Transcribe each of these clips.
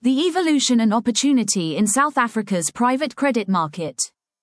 The evolution and opportunity in South Africa's private credit market.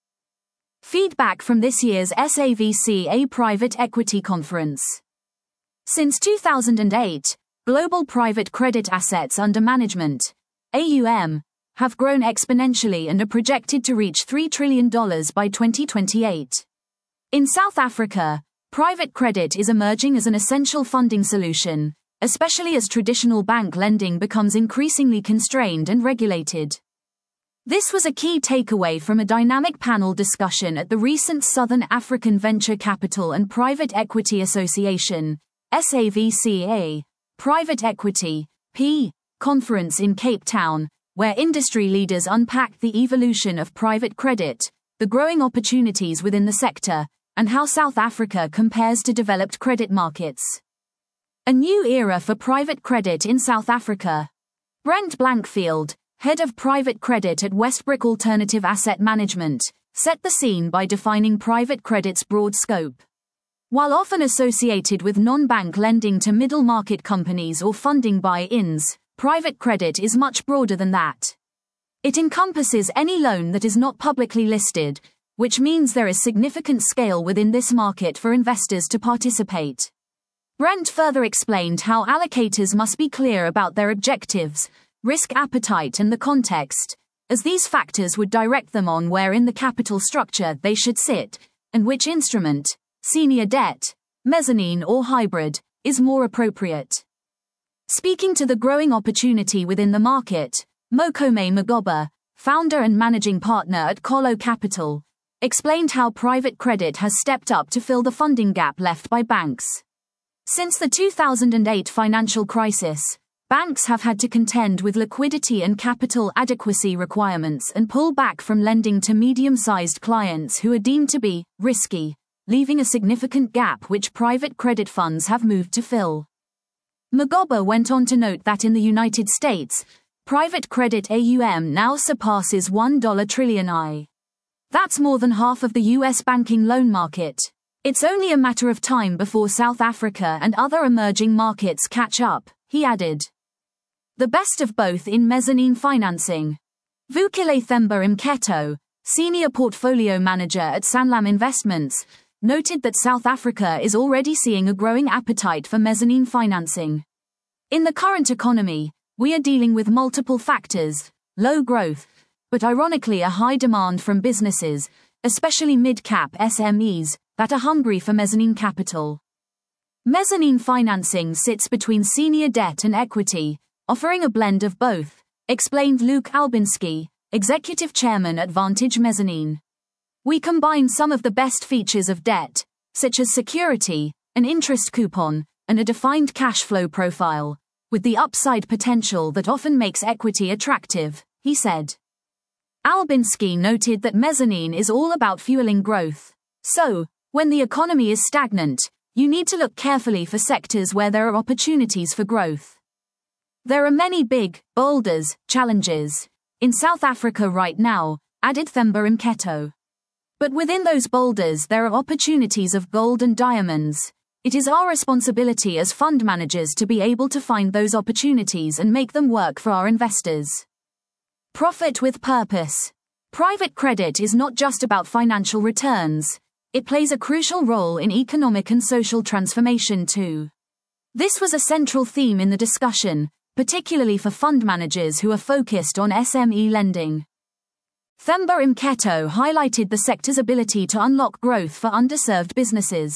Feedback from this year's SAVCA Private Equity Conference. Since 2008, global private credit assets under management, AUM, have grown exponentially and are projected to reach $3 trillion by 2028. In South Africa, private credit is emerging as an essential funding solution, especially as traditional bank lending becomes increasingly constrained and regulated. This was a key takeaway from a dynamic panel discussion at the recent Southern African Venture Capital and Private Equity Association, SAVCA, Private Equity, P, conference in Cape Town, where industry leaders unpacked the evolution of private credit, the growing opportunities within the sector, and how South Africa compares to developed credit markets. A new era for private credit in South Africa. Brent Blankfield, head of private credit at Westbrick Alternative Asset Management, set the scene by defining private credit's broad scope. While often associated with non-bank lending to middle-market companies or funding buy-ins, private credit is much broader than that. It encompasses any loan that is not publicly listed, which means there is significant scale within this market for investors to participate. Brent further explained how allocators must be clear about their objectives, risk appetite and the context, as these factors would direct them on where in the capital structure they should sit, and which instrument, senior debt, mezzanine or hybrid, is more appropriate. Speaking to the growing opportunity within the market, Mokome Magoba, founder and managing partner at Kolo Capital, explained how private credit has stepped up to fill the funding gap left by banks. Since the 2008 financial crisis, banks have had to contend with liquidity and capital adequacy requirements and pull back from lending to medium-sized clients who are deemed to be risky, leaving a significant gap which private credit funds have moved to fill. Magoba went on to note that in the United States, private credit AUM now surpasses $1 trillion. That's more than half of the U.S. banking loan market. It's only a matter of time before South Africa and other emerging markets catch up, he added. The best of both in mezzanine financing. Vukile Themba Mketho, senior portfolio manager at Sanlam Investments, noted that South Africa is already seeing a growing appetite for mezzanine financing. In the current economy, we are dealing with multiple factors, low growth, but ironically a high demand from businesses, especially mid-cap SMEs, that are hungry for mezzanine capital. Mezzanine financing sits between senior debt and equity, offering a blend of both, explained Luke Albinski, executive chairman at Vantage Mezzanine. We combine some of the best features of debt, such as security, an interest coupon, and a defined cash flow profile, with the upside potential that often makes equity attractive, he said. Albinski noted that mezzanine is all about fueling growth. So, when the economy is stagnant, you need to look carefully for sectors where there are opportunities for growth. There are many big boulders, challenges, in South Africa right now, added Themba Mketho. But within those boulders there are opportunities of gold and diamonds. It is our responsibility as fund managers to be able to find those opportunities and make them work for our investors. Profit with purpose. Private credit is not just about financial returns. It plays a crucial role in economic and social transformation too. This was a central theme in the discussion, particularly for fund managers who are focused on SME lending. Themba Mketho highlighted the sector's ability to unlock growth for underserved businesses.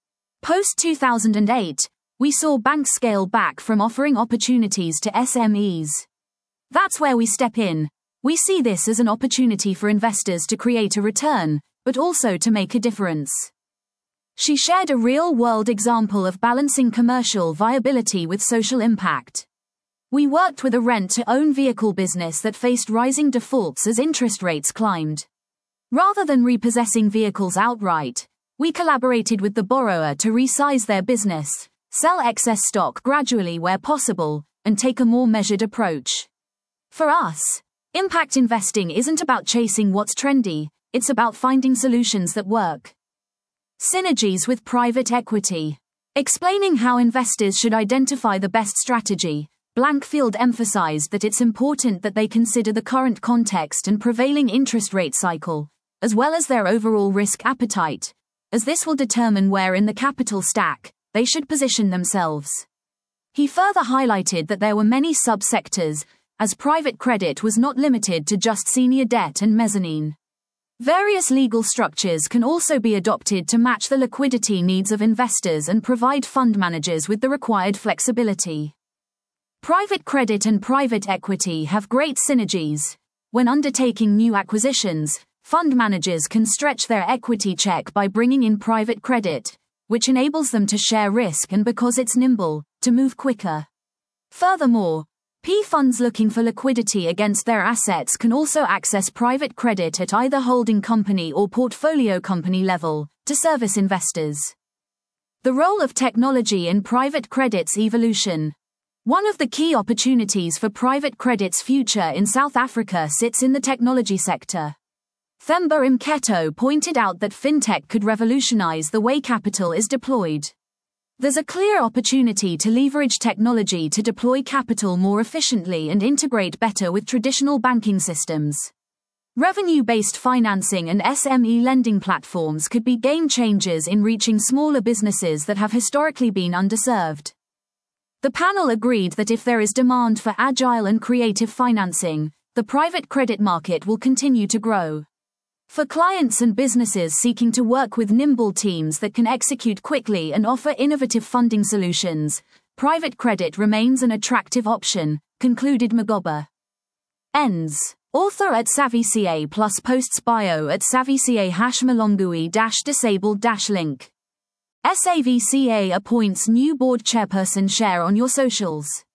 Post-2008, we saw banks scale back from offering opportunities to SMEs. That's where we step in. We see this as an opportunity for investors to create a return, but also to make a difference. She shared a real-world example of balancing commercial viability with social impact. We worked with a rent-to-own vehicle business that faced rising defaults as interest rates climbed. Rather than repossessing vehicles outright, we collaborated with the borrower to resize their business, sell excess stock gradually where possible, and take a more measured approach. For us, impact investing isn't about chasing what's trendy, it's about finding solutions that work. Synergies with private equity. Explaining how investors should identify the best strategy, Blankfield emphasized that it's important that they consider the current context and prevailing interest rate cycle, as well as their overall risk appetite, as this will determine where in the capital stack they should position themselves. He further highlighted that there were many sub-sectors, as private credit was not limited to just senior debt and mezzanine. Various legal structures can also be adopted to match the liquidity needs of investors and provide fund managers with the required flexibility. Private credit and private equity have great synergies. When undertaking new acquisitions, fund managers can stretch their equity check by bringing in private credit, which enables them to share risk and, because it's nimble, to move quicker. Furthermore, PE funds looking for liquidity against their assets can also access private credit at either holding company or portfolio company level to service investors. The role of technology in private credit's evolution. One of the key opportunities for private credit's future in South Africa sits in the technology sector. Themba Mkhetho pointed out that fintech could revolutionize the way capital is deployed. There's a clear opportunity to leverage technology to deploy capital more efficiently and integrate better with traditional banking systems. Revenue-based financing and SME lending platforms could be game changers in reaching smaller businesses that have historically been underserved. The panel agreed that if there is demand for agile and creative financing, the private credit market will continue to grow. For clients and businesses seeking to work with nimble teams that can execute quickly and offer innovative funding solutions, private credit remains an attractive option, concluded Magoba. Ends. Author at SavvyCA plus posts bio at SavvyCA #Malongui-disabled-link. SAVCA appoints new board chairperson. Share on your socials.